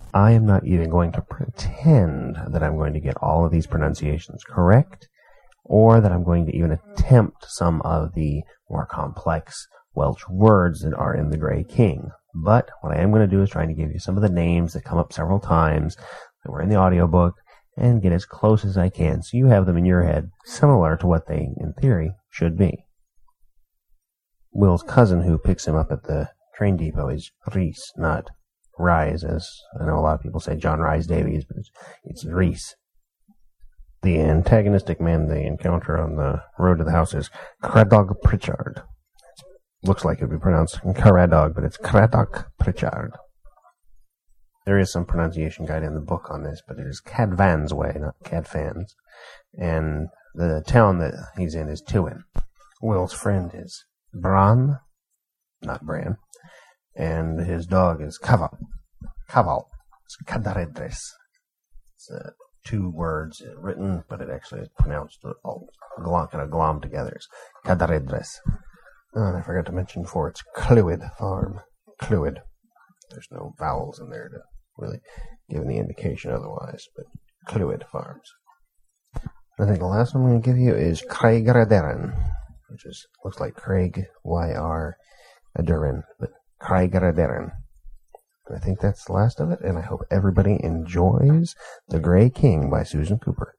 I am not even going to pretend that I'm going to get all of these pronunciations correct, or that I'm going to even attempt some of the more complex Welsh words that are in the Grey King. But what I am going to do is try to give you some of the names that come up several times that were in the audiobook and get as close as I can so you have them in your head, similar to what they, in theory, should be. Will's cousin who picks him up at the train depot is Rhys, not Rise, as I know a lot of people say John Rhys Davies, but it's Rhys. The antagonistic man they encounter on the road to the house is Cradog Pritchard. Looks like it would be pronounced Caradog, but it's Cradog Pritchard. There is some pronunciation guide in the book on this, but it is Cadfan's Way, not Cadfan's. And the town that he's in is Tywin. Will's friend is Bran, not Bran, and his dog is Caval. Caval. It's Cadaredres. It's 2 words written, but it actually is pronounced all kind of glom together. It's Cadaredres. And I forgot to mention before, it's Clwyd Farm. Clwyd. There's no vowels in there to really give any indication otherwise, but Clwyd Farms. I think the last one I'm going to give you is Craig Radaran, which looks like Craig Y-R Adurin, but Craig Radaran. I think that's the last of it, and I hope everybody enjoys The Grey King by Susan Cooper.